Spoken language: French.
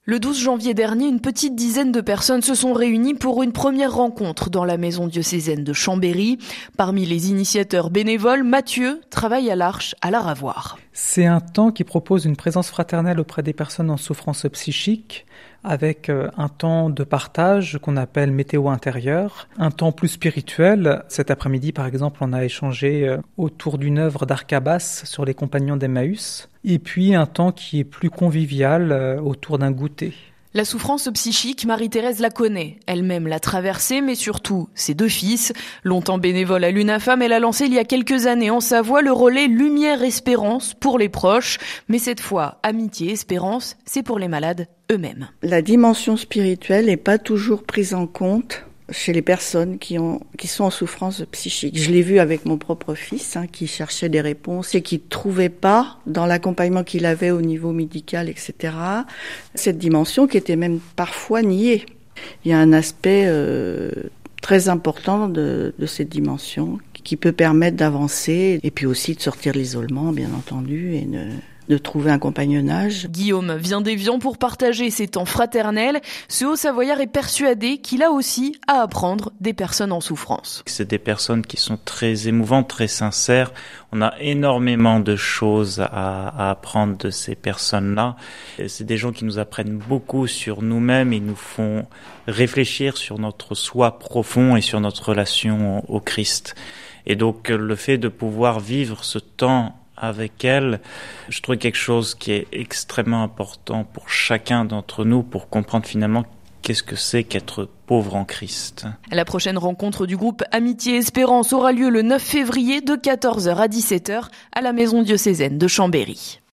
Le 12 janvier dernier, une petite dizaine de personnes se sont réunies pour une première rencontre dans la maison diocésaine de Chambéry. Parmi les initiateurs bénévoles, Mathieu travaille à l'Arche à l'Aravoire. C'est un temps qui propose une présence fraternelle auprès des personnes en souffrance psychique, avec un temps de partage qu'on appelle météo intérieur, un temps plus spirituel. Cet après-midi, par exemple, on a échangé autour d'une œuvre d'Arcabas sur les compagnons d'Emmaüs, et puis un temps qui est plus convivial autour d'un goûter. La souffrance psychique, Marie-Thérèse la connaît. Elle-même l'a traversée, mais surtout ses deux fils. Longtemps bénévole à l'UNAFAM, elle a lancé il y a quelques années en Savoie le relais Lumière Espérance pour les proches. Mais cette fois, Amitié Espérance, c'est pour les malades eux-mêmes. La dimension spirituelle n'est pas toujours prise en compte chez les personnes qui sont en souffrance psychique. Je l'ai vu avec mon propre fils, qui cherchait des réponses et qui ne trouvait pas, dans l'accompagnement qu'il avait au niveau médical, etc., cette dimension qui était même parfois niée. Il y a un aspect très important de cette dimension qui peut permettre d'avancer et puis aussi de sortir de l'isolement, bien entendu, et de trouver un compagnonnage. Guillaume vient d'Évian pour partager ses temps fraternels. Ce Haut-Savoyard est persuadé qu'il a aussi à apprendre des personnes en souffrance. C'est des personnes qui sont très émouvantes, très sincères. On a énormément de choses à apprendre de ces personnes-là. Et c'est des gens qui nous apprennent beaucoup sur nous-mêmes et nous font réfléchir sur notre soi profond et sur notre relation au Christ. Et donc le fait de pouvoir vivre ce temps avec elle, je trouve quelque chose qui est extrêmement important pour chacun d'entre nous pour comprendre finalement qu'est-ce que c'est qu'être pauvre en Christ. La prochaine rencontre du groupe Amitié Espérance aura lieu le 9 février de 14h à 17h à la maison diocésaine de Chambéry.